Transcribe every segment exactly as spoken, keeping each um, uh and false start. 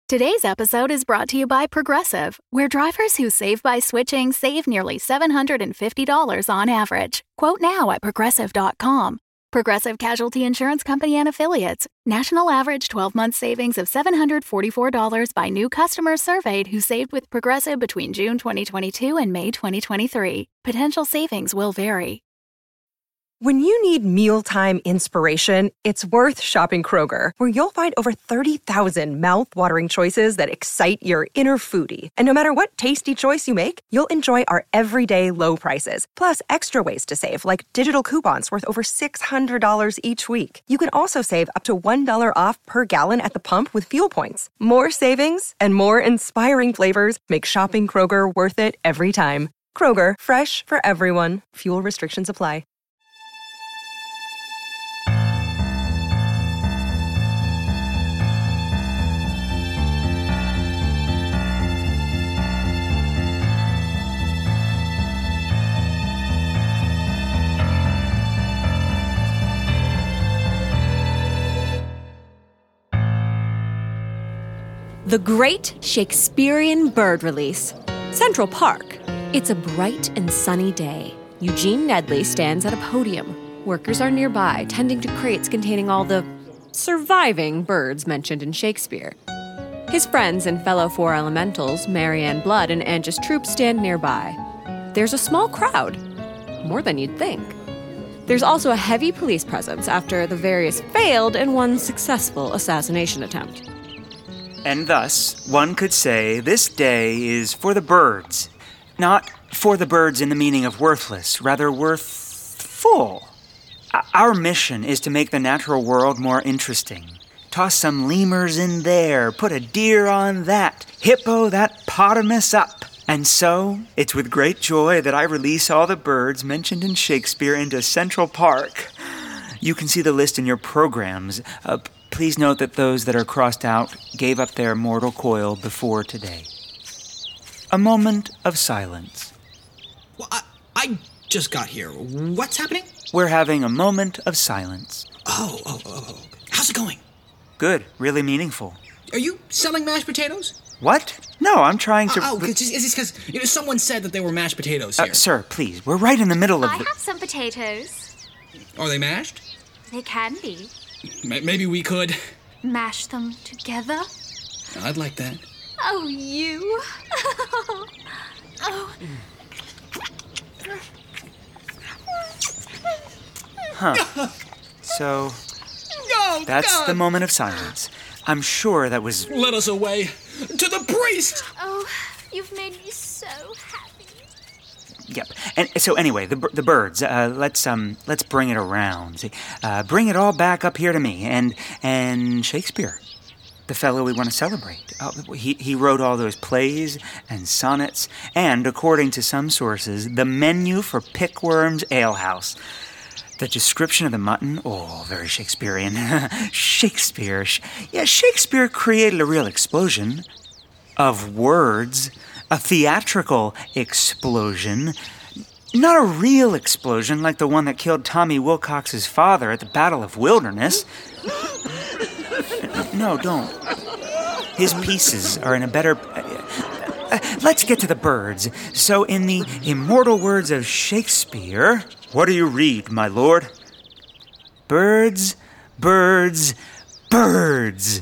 Today's episode is brought to you by Progressive, where drivers who save by switching save nearly seven hundred fifty dollars on average. Quote now at progressive dot com. Progressive Casualty Insurance Company and Affiliates. National average twelve-month savings of seven hundred forty-four dollars by new customers surveyed who saved with Progressive between June twenty twenty-two and May twenty twenty-three. Potential savings will vary. When you need mealtime inspiration, it's worth shopping Kroger, where you'll find over thirty thousand mouth-watering choices that excite your inner foodie. And no matter what tasty choice you make, you'll enjoy our everyday low prices, plus extra ways to save, like digital coupons worth over six hundred dollars each week. You can also save up to one dollar off per gallon at the pump with fuel points. More savings and more inspiring flavors make shopping Kroger worth it every time. Kroger, fresh for everyone. Fuel restrictions apply. The Great Shakespearean Bird Release. Central Park. It's a bright and sunny day. Eugene Nedley stands at a podium. Workers are nearby, tending to crates containing all the surviving birds mentioned in Shakespeare. His friends and fellow four elementals, Marianne Blood and Angus Troop, stand nearby. There's a small crowd. More than you'd think. There's also a heavy police presence after the various failed and one successful assassination attempt. And thus, one could say this day is for the birds. Not for the birds in the meaning of worthless, rather worthful. Our mission is to make the natural world more interesting. Toss some lemurs in there, put a deer on that, hippo that potamus up. And so, it's with great joy that I release all the birds mentioned in Shakespeare into Central Park. You can see the list in your programs. Uh, Please note that those that are crossed out gave up their mortal coil before today. A moment of silence. Well, I, I just got here. What's happening? We're having a moment of silence. Oh, oh, oh, oh. How's it going? Good, really meaningful. Are you selling mashed potatoes? What? No, I'm trying to... Uh, oh, it's just because you know, someone said that there were mashed potatoes here. Uh, sir, please, we're right in the middle of I the... have some potatoes. Are they mashed? They can be. Maybe we could... Mash them together? I'd like that. Oh, you. Oh. Huh. So, Oh, that's God. the moment of silence. I'm sure that was... Let us away. To the priest! Oh, you've made me so happy. Yep. And so anyway, the the birds. Uh, let's um let's bring it around. See, uh, bring it all back up here to me. And and Shakespeare, the fellow we want to celebrate. Uh, he he wrote all those plays and sonnets, and according to some sources, the menu for Pickworm's Alehouse. The description of the mutton, oh, very Shakespearean. Shakespeare, yeah, Shakespeare created a real explosion of words. A theatrical explosion, not a real explosion like the one that killed Tommy Wilcox's father at the Battle of Wilderness. No, don't. His pieces are in a better... Uh, let's get to the birds. So in the immortal words of Shakespeare... What do you read, my lord? Birds, birds, birds.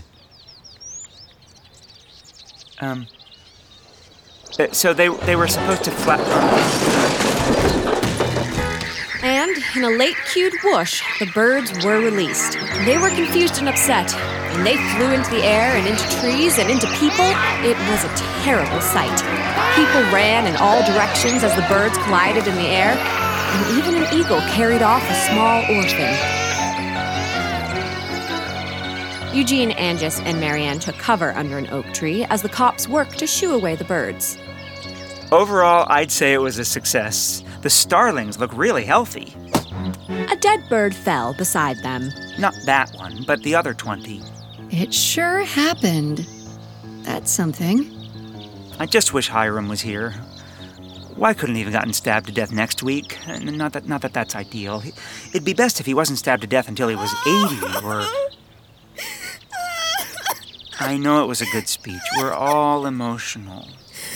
Um... So they they were supposed to flat... And in a late-cued whoosh, the birds were released. They were confused and upset, and they flew into the air and into trees and into people. It was a terrible sight. People ran in all directions as the birds collided in the air, and even an eagle carried off a small orphan. Eugene, Angus, and Marianne took cover under an oak tree as the cops worked to shoo away the birds. Overall, I'd say it was a success. The starlings look really healthy. A dead bird fell beside them. Not that one, but the other twenty. It sure happened. That's something. I just wish Hiram was here. Why couldn't he have gotten stabbed to death next week? Not that, not that that's ideal. It'd be best if he wasn't stabbed to death until he was eighty, or... I know it was a good speech. We're all emotional.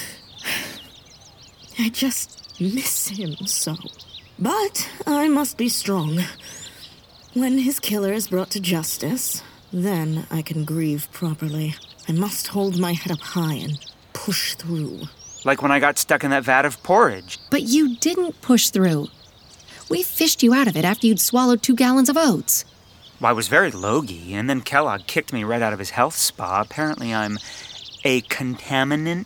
I just miss him so. But I must be strong. When his killer is brought to justice, then I can grieve properly. I must hold my head up high and push through. Like when I got stuck in that vat of porridge. But you didn't push through. We fished you out of it after you'd swallowed two gallons of oats. Well, I was very logy, and then Kellogg kicked me right out of his health spa. Apparently I'm a contaminant.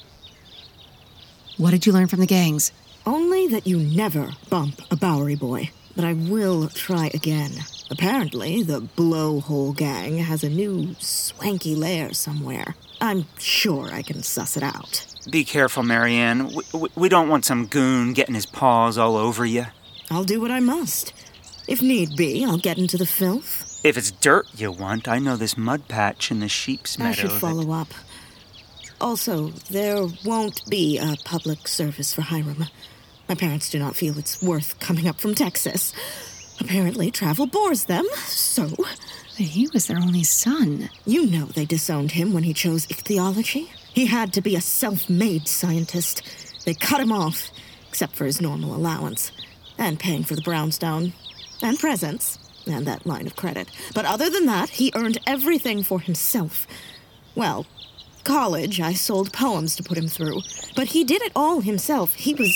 What did you learn from the gangs? Only that you never bump a Bowery boy. But I will try again. Apparently, the Blowhole Gang has a new swanky lair somewhere. I'm sure I can suss it out. Be careful, Marianne. We, we, we don't want some goon getting his paws all over you. I'll do what I must. If need be, I'll get into the filth. If it's dirt you want, I know this mud patch in the sheep's meadow. I should follow that... up. Also, there won't be a public service for Hiram. My parents do not feel it's worth coming up from Texas. Apparently, travel bores them, so... But he was their only son. You know they disowned him when he chose ichthyology. He had to be a self-made scientist. They cut him off, except for his normal allowance. And paying for the brownstone. And presents. And that line of credit. But other than that, he earned everything for himself. Well, college, I sold poems to put him through. But he did it all himself. He was...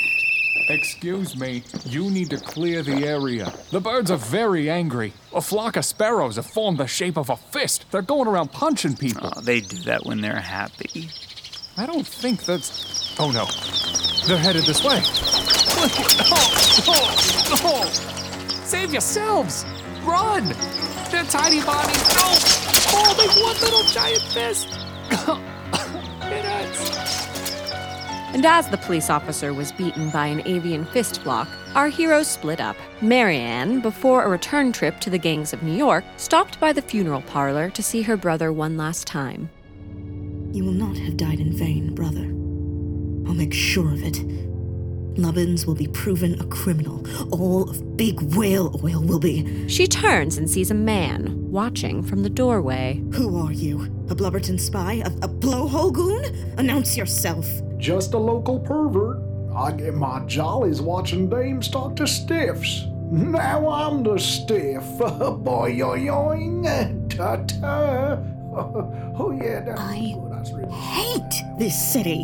Excuse me, you need to clear the area. The birds are very angry. A flock of sparrows have formed the shape of a fist. They're going around punching people. Oh, they do that when they're happy. I don't think that's... Oh, no. They're headed this way. Oh, oh, oh. Save yourselves! Run! They're tiny bodies. No! Oh, they've one little giant fist. It hurts. And as the police officer was beaten by an avian fist block, our heroes split up. Marianne, before a return trip to the gangs of New York, stopped by the funeral parlor to see her brother one last time. You will not have died in vain, brother. I'll make sure of it. Lubbins will be proven a criminal. All of Big Whale Oil will be. She turns and sees a man watching from the doorway. Who are you? A Blubberton spy? A, a blowhole goon? Announce yourself. Just a local pervert. I get my jollies watching dames talk to stiffs. Now I'm the stiff. Boy, yoing. Ta-ta. Oh, yeah. That's, I oh, that's really... hate this city.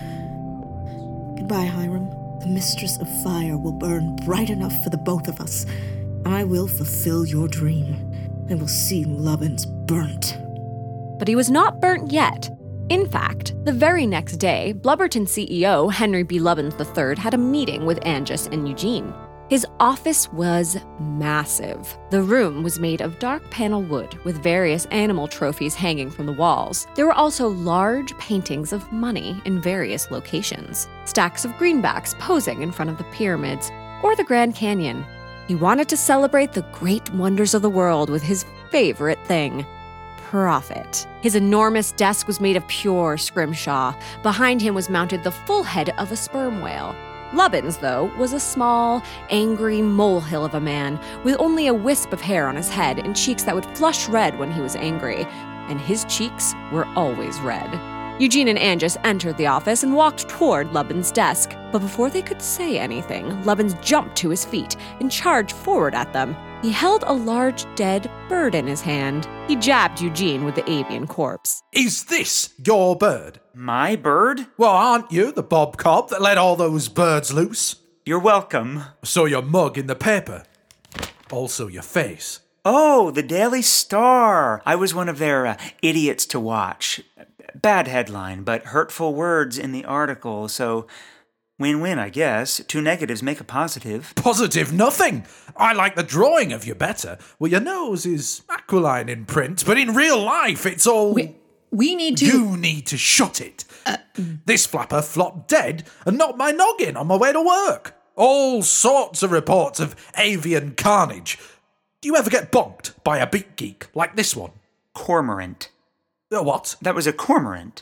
Goodbye, Hiram. The Mistress of Fire will burn bright enough for the both of us. I will fulfill your dream. I will see Lubbins burnt. But he was not burnt yet. In fact, the very next day, Blubberton C E O Henry B. Lubbins the third had a meeting with Angus and Eugene. His office was massive. The room was made of dark panel wood with various animal trophies hanging from the walls. There were also large paintings of money in various locations, stacks of greenbacks posing in front of the pyramids or the Grand Canyon. He wanted to celebrate the great wonders of the world with his favorite thing, profit. His enormous desk was made of pure scrimshaw. Behind him was mounted the full head of a sperm whale. Lubbins, though, was a small, angry molehill of a man with only a wisp of hair on his head and cheeks that would flush red when he was angry, and his cheeks were always red. Eugene and Angus entered the office and walked toward Lubbins' desk, but before they could say anything, Lubbins jumped to his feet and charged forward at them. He held a large dead bird in his hand. He jabbed Eugene with the avian corpse. Is this your bird? My bird? Well, aren't you the Bob Cobb that let all those birds loose? You're welcome. Saw your mug in the paper. Also your face. Oh, the Daily Star. I was one of their uh, idiots to watch. Bad headline, but hurtful words in the article, so win-win, I guess. Two negatives make a positive. Positive nothing! I like the drawing of you better. Well, your nose is aquiline in print, but in real life it's all... We, we need to... You need to shut it. Uh, this flapper flopped dead and knocked my noggin on my way to work. All sorts of reports of avian carnage. Do you ever get bonked by a beat geek like this one? Cormorant. A what? That was a cormorant.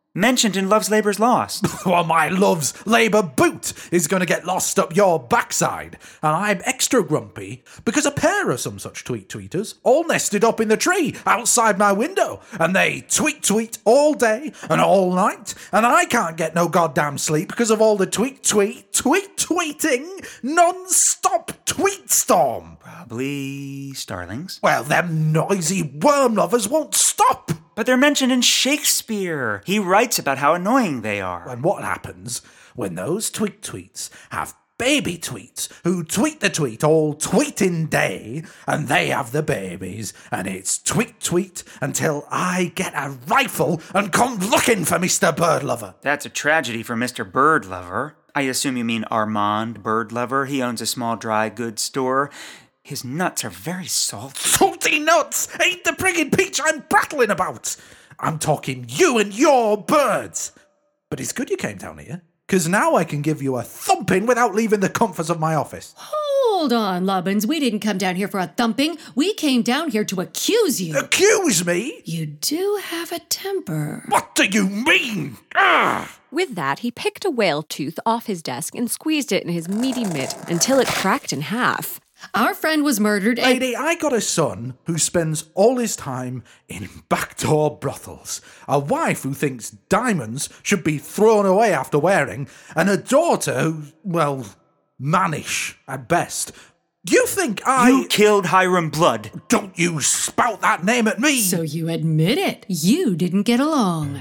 Mentioned in Love's Labour's Lost. Well, my Love's Labour boot is going to get lost up your backside. And I'm extra grumpy because a pair of some such tweet-tweeters all nested up in the tree outside my window. And they tweet-tweet all day and all night. And I can't get no goddamn sleep because of all the tweet-tweet, tweet-tweeting, non-stop tweet storm. Probably starlings. Well, them noisy worm lovers won't stop. But they're mentioned in Shakespeare. He writes about how annoying they are. And what happens when those tweet tweets have baby tweets who tweet the tweet all tweeting day, and they have the babies, and it's tweet tweet until I get a rifle and come looking for Mister Birdlover. That's a tragedy for Mister Birdlover. I assume you mean Armand Birdlover. He owns a small dry goods store. His nuts are very salty. Salty nuts ain't the friggin' peach I'm prattling about. I'm talking you and your birds. But it's good you came down here, because now I can give you a thumping without leaving the comforts of my office. Hold on, Lubbins. We didn't come down here for a thumping. We came down here to accuse you. Accuse me? You do have a temper. What do you mean? Ugh. With that, he picked a whale tooth off his desk and squeezed it in his meaty mitt until it cracked in half. Our friend was murdered and... Lady, I got a son who spends all his time in backdoor brothels, a wife who thinks diamonds should be thrown away after wearing, and a daughter who, well, mannish at best. You think I... You killed Hiram Blood. Don't you spout that name at me! So you admit it. You didn't get along.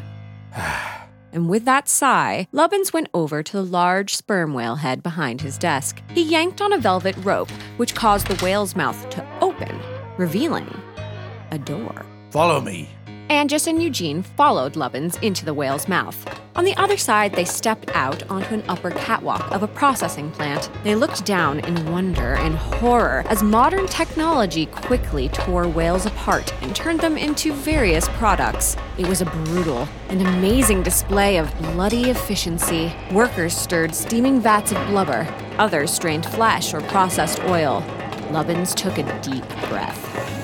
And with that sigh, Lubbins went over to the large sperm whale head behind his desk. He yanked on a velvet rope, which caused the whale's mouth to open, revealing a door. Follow me. Angus and Eugene followed Lubbins into the whale's mouth. On the other side, they stepped out onto an upper catwalk of a processing plant. They looked down in wonder and horror as modern technology quickly tore whales apart and turned them into various products. It was a brutal and amazing display of bloody efficiency. Workers stirred steaming vats of blubber. Others strained flesh or processed oil. Lubbins took a deep breath.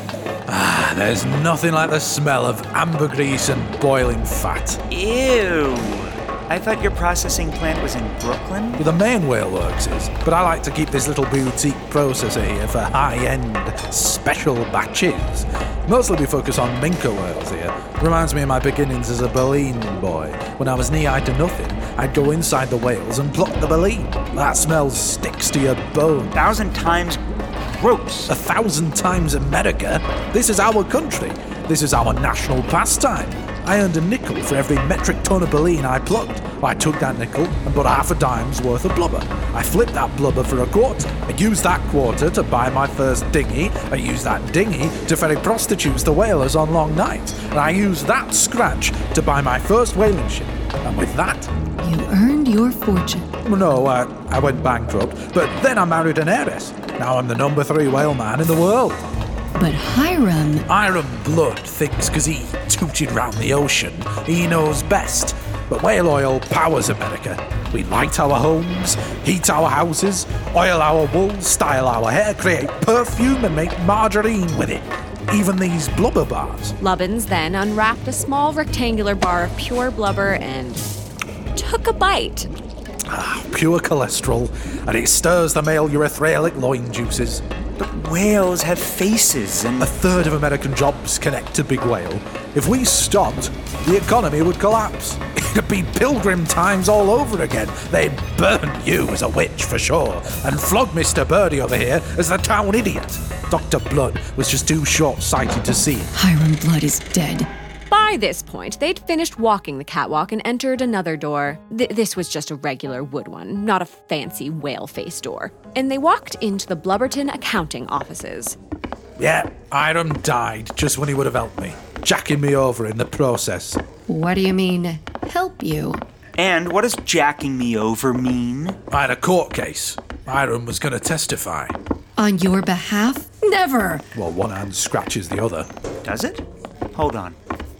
Ah, there's nothing like the smell of ambergris and boiling fat. Ew. I thought your processing plant was in Brooklyn? Well, the main whale works is, but I like to keep this little boutique processor here for high-end special batches. Mostly we focus on minke whales here. Reminds me of my beginnings as a baleen boy. When I was knee-high to nothing, I'd go inside the whales and pluck the baleen. That smell sticks to your bone. A thousand times gross. A thousand times America. This is our country. This is our national pastime. I earned a nickel for every metric ton of baleen I plucked. I took that nickel and put half a dime's worth of blubber. I flipped that blubber for a quarter. I used that quarter to buy my first dinghy. I used that dinghy to ferry prostitutes to whalers on long nights. And I used that scratch to buy my first whaling ship. And with that... You earned your fortune. No, I, I went bankrupt. But then I married an heiress. Now I'm the number three whale man in the world. But Hiram... Hiram Blood thinks because he tooted round the ocean, he knows best. But whale oil powers America. We light our homes, heat our houses, oil our wool, style our hair, create perfume and make margarine with it. Even these blubber bars. Lubbins then unwrapped a small rectangular bar of pure blubber and took a bite. Ah, pure cholesterol, and it stirs the male urethric loin juices. But whales have faces and... A third of American jobs connect to big whale. If we stopped, the economy would collapse. It'd be pilgrim times all over again. They'd burn you as a witch for sure, and flog Mister Birdie over here as the town idiot. Doctor Blood was just too short-sighted to see. Hiram Blood is dead. By this point, they'd finished walking the catwalk and entered another door. Th- this was just a regular wood one, not a fancy whale-face door. And they walked into the Blubberton accounting offices. Yeah, Hiram died just when he would have helped me, jacking me over in the process. What do you mean, help you? And what does jacking me over mean? I had a court case. Hiram was going to testify. On your behalf? Never! Well, one hand scratches the other. Does it? Hold on.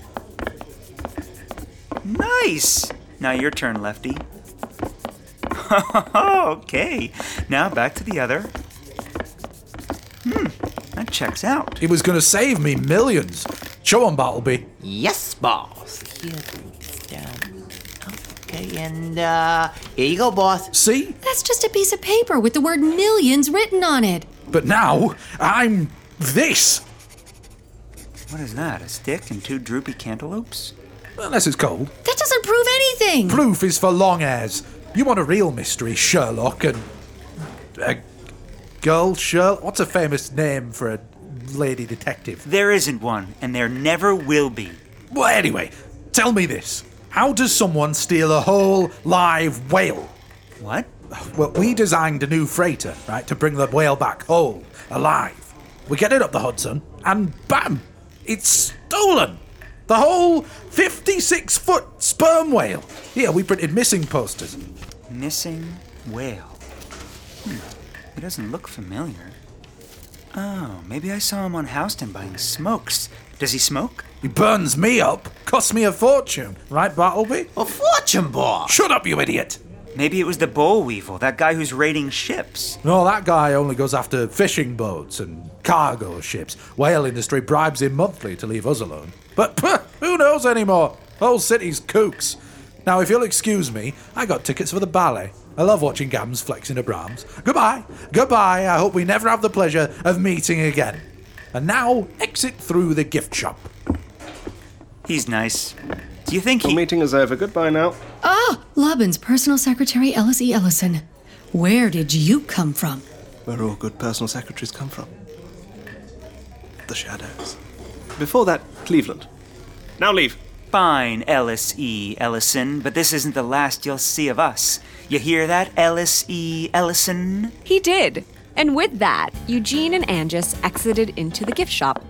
Nice! Now your turn, Lefty. Okay, now back to the other. Hmm, that checks out. He was going to save me millions. Show him, Bartleby. Yes, boss. Here, down. Okay, and, uh, here you go, boss. See? That's just a piece of paper with the word millions written on it. But now, I'm this. What is that, a stick and two droopy cantaloupes? Unless it's cold. That doesn't prove anything. Proof is for long hairs. You want a real mystery, Sherlock, and... A girl Sherlock? What's a famous name for a lady detective? There isn't one, and there never will be. Well, anyway, tell me this. How does someone steal a whole live whale? What? Well, we designed a new freighter, right, to bring the whale back whole, alive. We get it up the Hudson, and bam! It's stolen! The whole fifty-six foot sperm whale. Here, we printed missing posters. Missing whale. Hmm. He doesn't look familiar. Oh, maybe I saw him on Houston buying smokes. Does he smoke? He burns me up. Costs me a fortune. Right, Bartleby? A fortune, boss! Shut up, you idiot! Maybe it was the boll weevil, that guy who's raiding ships. No, that guy only goes after fishing boats and cargo ships. Whale industry bribes him monthly to leave us alone. But pff, who knows anymore? Whole city's kooks. Now, if you'll excuse me, I got tickets for the ballet. I love watching Gams flexing her Brahms. Goodbye. Goodbye. I hope we never have the pleasure of meeting again. And now, exit through the gift shop. He's nice. Do you think he... The meeting is over. Goodbye now. Ah, Lubin's personal secretary, Ellis E. Ellison. Where did you come from? Where all good personal secretaries come from. The shadows. Before that, Cleveland. Now leave. Fine, Ellis E. Ellison, but this isn't the last you'll see of us. You hear that, Ellis E. Ellison? He did. And with that, Eugene and Angus exited into the gift shop.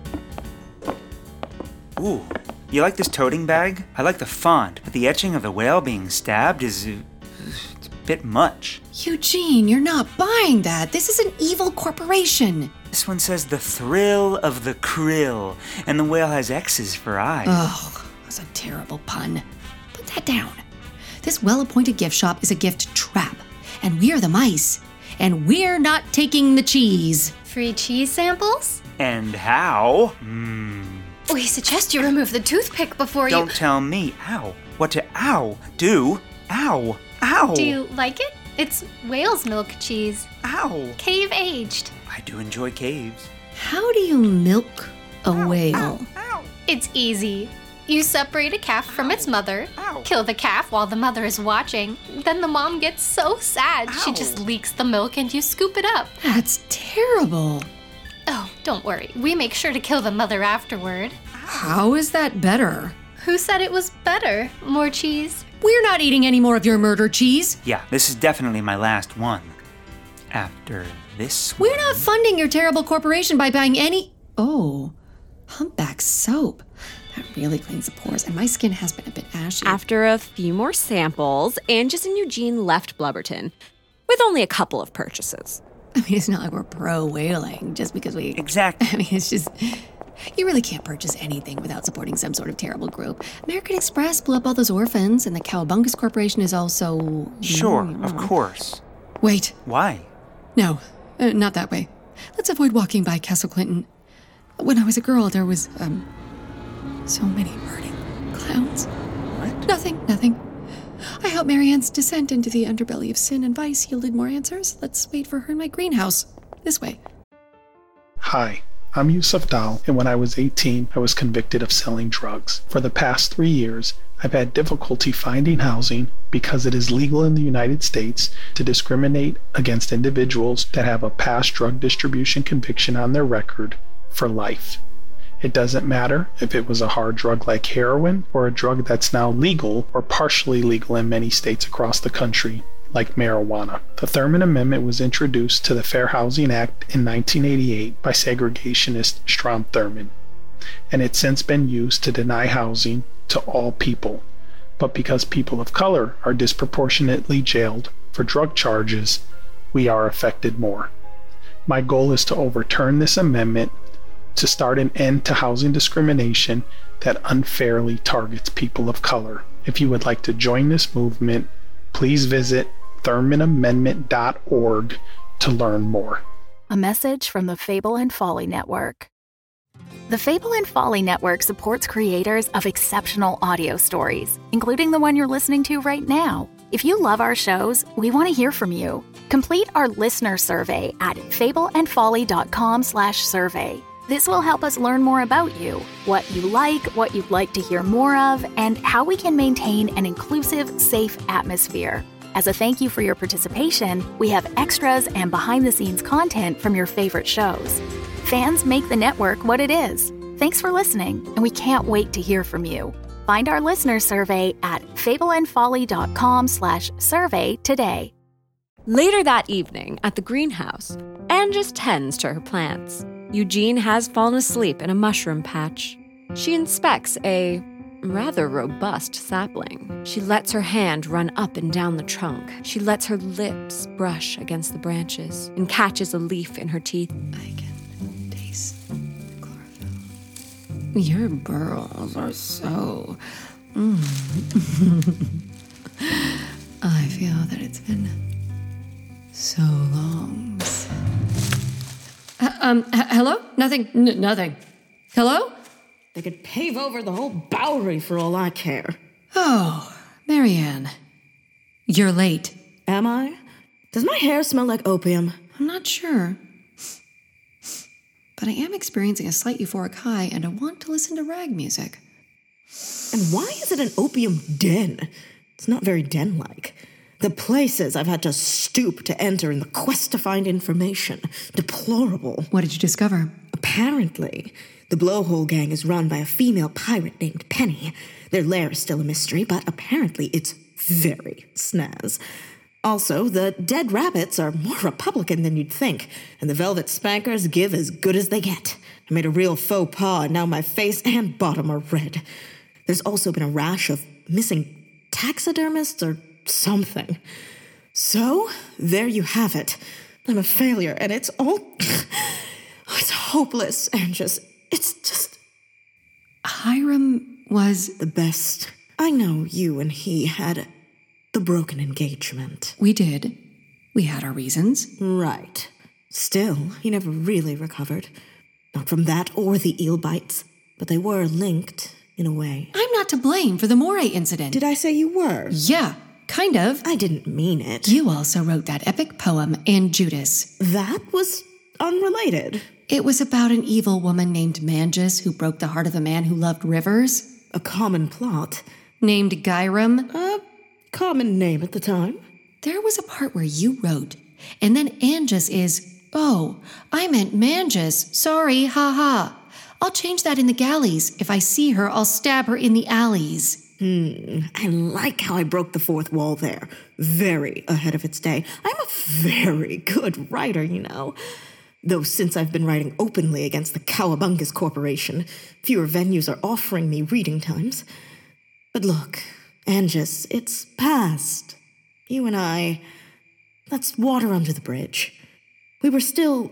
Ooh, you like this toting bag? I like the font, but the etching of the whale being stabbed is... Uh, it's a bit much. Eugene, you're not buying that. This is an evil corporation. This one says the thrill of the krill, and the whale has X's for eyes. Oh, that's a terrible pun. Put that down. This well-appointed gift shop is a gift trap, and we're the mice, and we're not taking the cheese. Free cheese samples? And how? Mmm. We suggest you remove the toothpick before Don't you... tell me. Ow. What to ow do? Ow. Ow. Do you like it? It's whale's milk cheese. Ow. Cave aged. I do enjoy caves. How do you milk a ow, whale? Ow, ow. It's easy. You separate a calf from its mother, Ow. kill the calf while the mother is watching. Then the mom gets so sad, Ow. she just leaks the milk and you scoop it up. That's terrible. Oh, don't worry. We make sure to kill the mother afterward. How is that better? Who said it was better? More cheese? We're not eating any more of your murder cheese. Yeah, this is definitely my last one. After this one... We're not funding your terrible corporation by buying any... Oh, humpback soap. That really cleans the pores, and my skin has been a bit ashy. After a few more samples, Angus and Eugene left Blubberton with only a couple of purchases. I mean, it's not like we're pro-whaling just because we... Exactly. I mean, it's just... You really can't purchase anything without supporting some sort of terrible group. American Express blew up all those orphans, and the Cowabungus Corporation is also... Sure, mm, of course. Wait. Why? No, uh, not that way. Let's avoid walking by Castle Clinton. When I was a girl, there was, um... so many burning clowns. What? Nothing, nothing. I hope Marianne's descent into the underbelly of sin and vice yielded more answers. Let's wait for her in my greenhouse. This way. Hi, I'm Yusuf Dal, and when I was eighteen, I was convicted of selling drugs. For the past three years, I've had difficulty finding housing because it is legal in the United States to discriminate against individuals that have a past drug distribution conviction on their record for life. It doesn't matter if it was a hard drug like heroin or a drug that's now legal or partially legal in many states across the country, like marijuana. The Thurman Amendment was introduced to the Fair Housing Act in nineteen eighty-eight by segregationist Strom Thurmond, and it's since been used to deny housing to all people. But because people of color are disproportionately jailed for drug charges, we are affected more. My goal is to overturn this amendment to start an end to housing discrimination that unfairly targets people of color. If you would like to join this movement, please visit thurman amendment dot org to learn more. A message from the Fable and Folly Network. The Fable and Folly Network supports creators of exceptional audio stories, including the one you're listening to right now. If you love our shows, we want to hear from you. Complete our listener survey at fableandfolly.com slash survey. This will help us learn more about you, what you like, what you'd like to hear more of, and how we can maintain an inclusive, safe atmosphere. As a thank you for your participation, we have extras and behind-the-scenes content from your favorite shows. Fans make the network what it is. Thanks for listening, and we can't wait to hear from you. Find our listener survey at fableandfolly.com slash survey today. Later that evening, at the greenhouse, Anne just tends to her plants. Eugene has fallen asleep in a mushroom patch. She inspects a rather robust sapling. She lets her hand run up and down the trunk. She lets her lips brush against the branches and catches a leaf in her teeth. I can taste chlorophyll. Your burls are so... Mm. I feel that it's been so long. Uh, um, h- hello? Nothing, N- nothing. Hello? They could pave over the whole Bowery for all I care. Oh, Marianne. You're late. Am I? Does my hair smell like opium? I'm not sure. But I am experiencing a slight euphoric high, and I want to listen to rag music. And why is it an opium den? It's not very den-like. The places I've had to stoop to enter in the quest to find information. Deplorable. What did you discover? Apparently, the Blowhole Gang is run by a female pirate named Penny. Their lair is still a mystery, but apparently it's very snaz. Also, the Dead Rabbits are more Republican than you'd think, and the Velvet Spankers give as good as they get. I made a real faux pas, and now my face and bottom are red. There's also been a rash of missing taxidermists or something. So, there you have it. I'm a failure, and it's all... it's hopeless, and just... It's just... Hiram was... the best. I know you and he had the broken engagement. We did. We had our reasons. Right. Still, he never really recovered. Not from that or the eel bites, but they were linked, in a way. I'm not to blame for the Moray incident. Did I say you were? Yeah, kind of. I didn't mean it. You also wrote that epic poem, in Judas. That was unrelated. It was about an evil woman named Mangus who broke the heart of a man who loved rivers. A common plot. Named Gyram. A common name at the time. There was a part where you wrote, and then Angus is, oh, I meant Mangus. Sorry, ha-ha. I'll change that in the galleys. If I see her, I'll stab her in the alleys. Hmm, I like how I broke the fourth wall there. Very ahead of its day. I'm a very good writer, you know. Though since I've been writing openly against the Cowabungus Corporation, fewer venues are offering me reading times. But look, Angus, it's past. You and I, that's water under the bridge. We were still...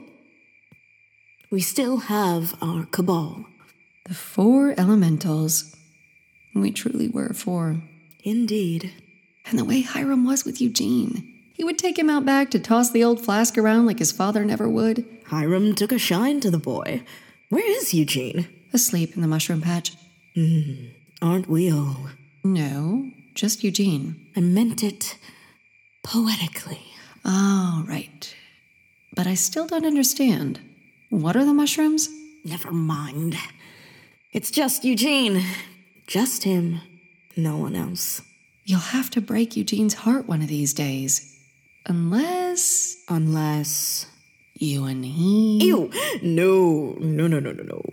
We still have our cabal. The four elementals. We truly were four. Indeed. And the way Hiram was with Eugene. He would take him out back to toss the old flask around like his father never would. Hiram took a shine to the boy. Where is Eugene? Asleep in the mushroom patch. Hmm, aren't we all? No, just Eugene. I meant it poetically. Oh, right. But I still don't understand. What are the mushrooms? Never mind. It's just Eugene. Just him. No one else. You'll have to break Eugene's heart one of these days. Unless... Unless... You and he... Ew! No, no, no, no, no, no.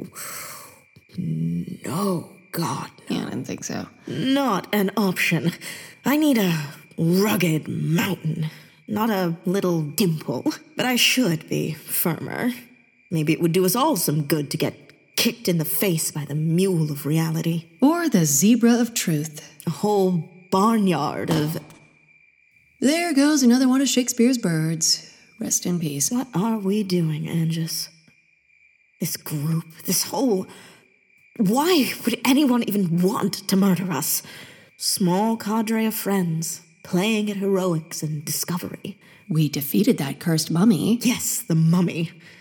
No, God, no. Yeah, I didn't think so. Not an option. I need a rugged mountain, not a little dimple. But I should be firmer. Maybe it would do us all some good to get kicked in the face by the mule of reality. Or the zebra of truth. A whole barnyard of... There goes another one of Shakespeare's birds. Rest in peace. What are we doing, Angus? This group, this whole... Why would anyone even want to murder us? Small cadre of friends, playing at heroics and discovery. We defeated that cursed mummy. Yes, the mummy.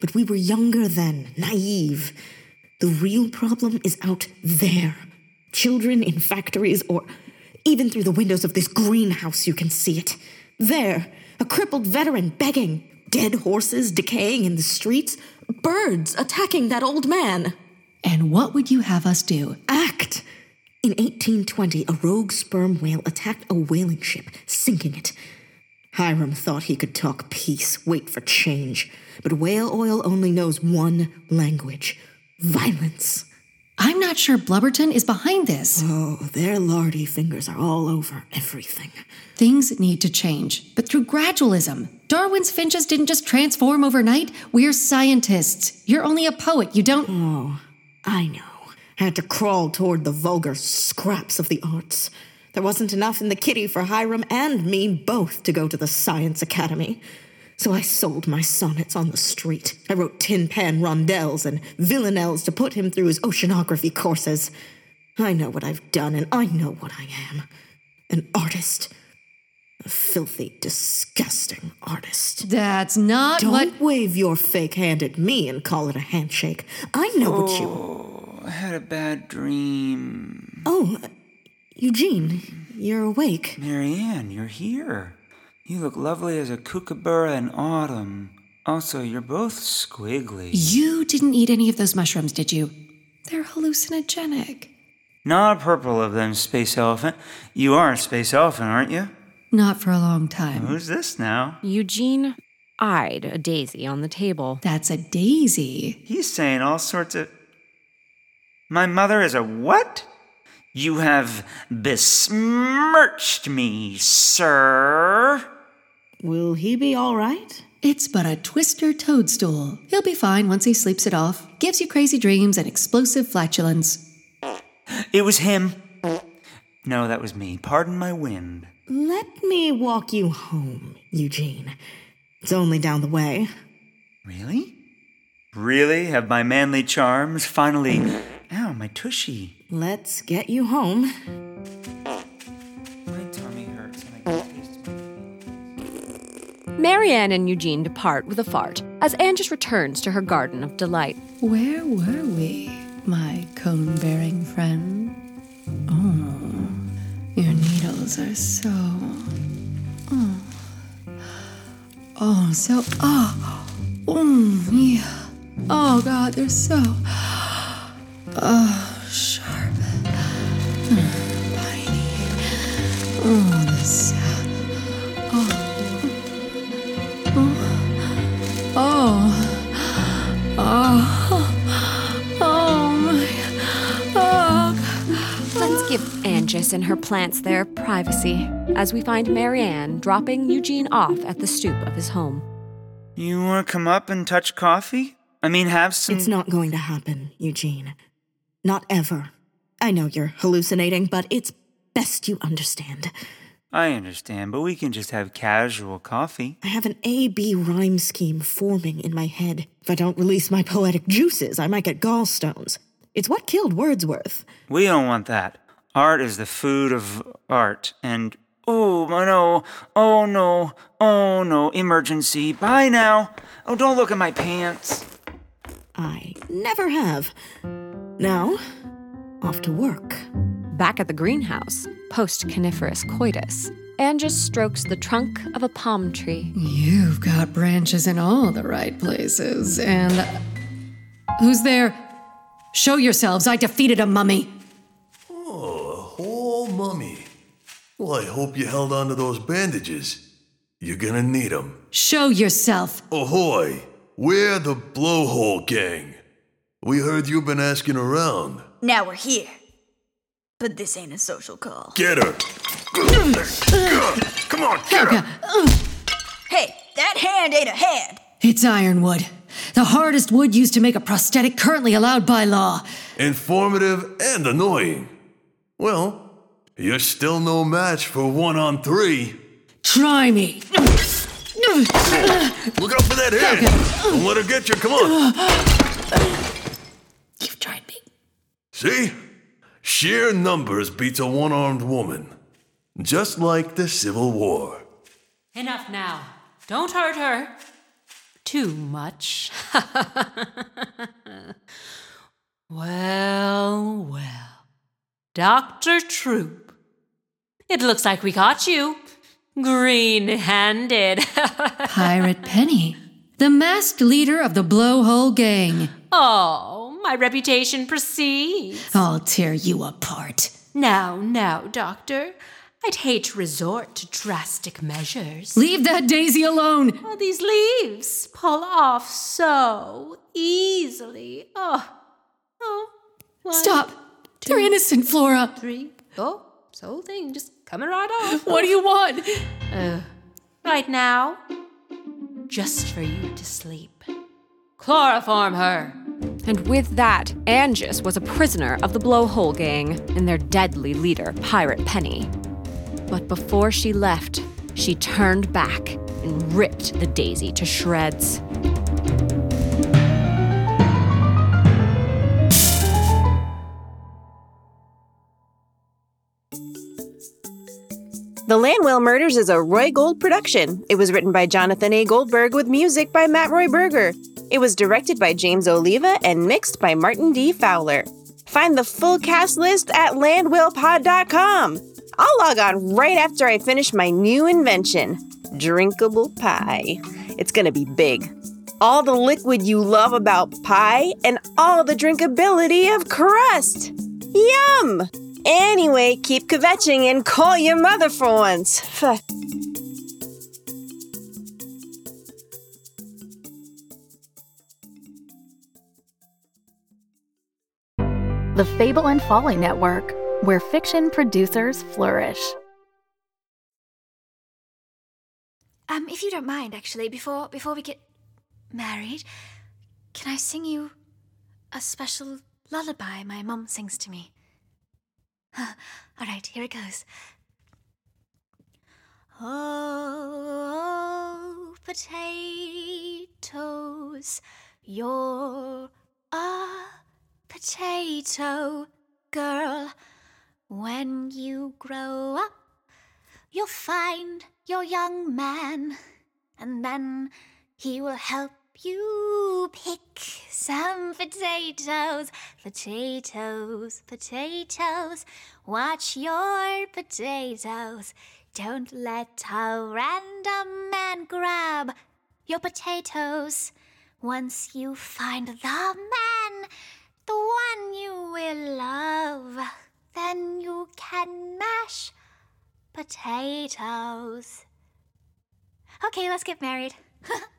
But we were younger then, naive. The real problem is out there. Children in factories, or even through the windows of this greenhouse you can see it. There, a crippled veteran begging, dead horses decaying in the streets, birds attacking that old man. And what would you have us do? Act! In eighteen twenty, a rogue sperm whale attacked a whaling ship, sinking it. Hiram thought he could talk peace, wait for change. But whale oil only knows one language. Violence. I'm not sure Blubberton is behind this. Oh, their lardy fingers are all over everything. Things need to change, but through gradualism. Darwin's finches didn't just transform overnight. We're scientists. You're only a poet. You don't... Oh, I know. Had to crawl toward the vulgar scraps of the arts. There wasn't enough in the kitty for Hiram and me both to go to the Science Academy. So I sold my sonnets on the street. I wrote tin pan rondelles and villanelles to put him through his oceanography courses. I know what I've done, and I know what I am. An artist. A filthy, disgusting artist. That's not Don't what... wave your fake hand at me and call it a handshake. I know oh, what you... Oh, I had a bad dream. Oh, Eugene, you're awake. Marianne, you're here. You look lovely as a kookaburra in autumn. Also, you're both squiggly. You didn't eat any of those mushrooms, did you? They're hallucinogenic. Not a purple of them, Space Elephant. You are a Space Elephant, aren't you? Not for a long time. Who's this now? Eugene eyed a daisy on the table. That's a daisy. He's saying all sorts of... My mother is a what? You have besmirched me, sir. Will he be all right? It's but a twister toadstool. He'll be fine once he sleeps it off. Gives you crazy dreams and explosive flatulence. It was him. No, that was me. Pardon my wind. Let me walk you home, Eugene. It's only down the way. Really? Really? Have my manly charms finally... Ow, my tushy. Let's get you home. My tummy hurts and I can taste my... Marianne and Eugene depart with a fart as Anne just returns to her garden of delight. Where were we, my cone-bearing friend? Oh, your needles are so... Oh, oh so... Oh, oh, yeah. Oh, God, they're so... Oh, sharp. Piney. Oh, the sound. Oh. Oh. Oh. Oh. Oh, my. Oh. Let's give Angus and her plants their privacy as we find Marianne dropping Eugene off at the stoop of his home. You want to come up and touch coffee? I mean, have some... It's not going to happen, Eugene. Not ever. I know you're hallucinating, but it's best you understand. I understand, but we can just have casual coffee. I have an A B rhyme scheme forming in my head. If I don't release my poetic juices, I might get gallstones. It's what killed Wordsworth. We don't want that. Art is the food of art, and... Oh, no. Oh, no. Oh, no. Emergency. Bye now. Oh, don't look at my pants. I never have. Now, off to work. Back at the greenhouse, post-coniferous coitus, Angus strokes the trunk of a palm tree. You've got branches in all the right places, and... Who's there? Show yourselves, I defeated a mummy. Oh, a whole mummy. Well, I hope you held on to those bandages. You're gonna need them. Show yourself. Ahoy! We're the Blowhole Gang. We heard you've been asking around. Now we're here. But this ain't a social call. Get her! Come on, get her! Hey, that hand ain't a hand. It's ironwood. The hardest wood used to make a prosthetic currently allowed by law. Informative and annoying. Well, you're still no match for one on three. Try me. Look out for that hand. Don't let her get you. Come on. You've tried me. See? Sheer numbers beats a one-armed woman. Just like the Civil War. Enough now. Don't hurt her. too much. Well, well. Doctor Troop, it looks like we caught you. Green-handed. Pirate Penny, the masked leader of the Blowhole Gang. Oh, my reputation precedes. I'll tear you apart. Now, now, Doctor. I'd hate to resort to drastic measures. Leave that daisy alone! Oh, these leaves pull off so easily. Oh, oh. One, Stop! two, They're innocent, Flora. Three. Oh, this whole thing just coming right off. What do you want? Uh, right now, just for you to sleep. Chloroform her. And with that, Angus was a prisoner of the Blowhole Gang and their deadly leader, Pirate Penny. But before she left, she turned back and ripped the daisy to shreds. The Landwell Murders is a Roy Gold production. It was written by Jonathan A. Goldberg with music by Matt Roy Berger. It was directed by James Oliva and mixed by Martin D. Fowler. Find the full cast list at landwell pod dot com. I'll log on right after I finish my new invention, drinkable pie. It's gonna be big. All the liquid you love about pie and all the drinkability of crust. Yum! Anyway, keep kvetching and call your mother for once. The Fable and Folly Network, where fiction producers flourish. Um, if you don't mind, actually, before before we get married, can I sing you a special lullaby my mum sings to me? All right, here it goes. Oh, potatoes, you're a potato girl. When you grow up, you'll find your young man, and then he will help you pick some potatoes. Potatoes, potatoes, watch your potatoes. Don't let a random man grab your potatoes. Once you find the man, the one you will love, then you can mash potatoes. Okay, let's get married.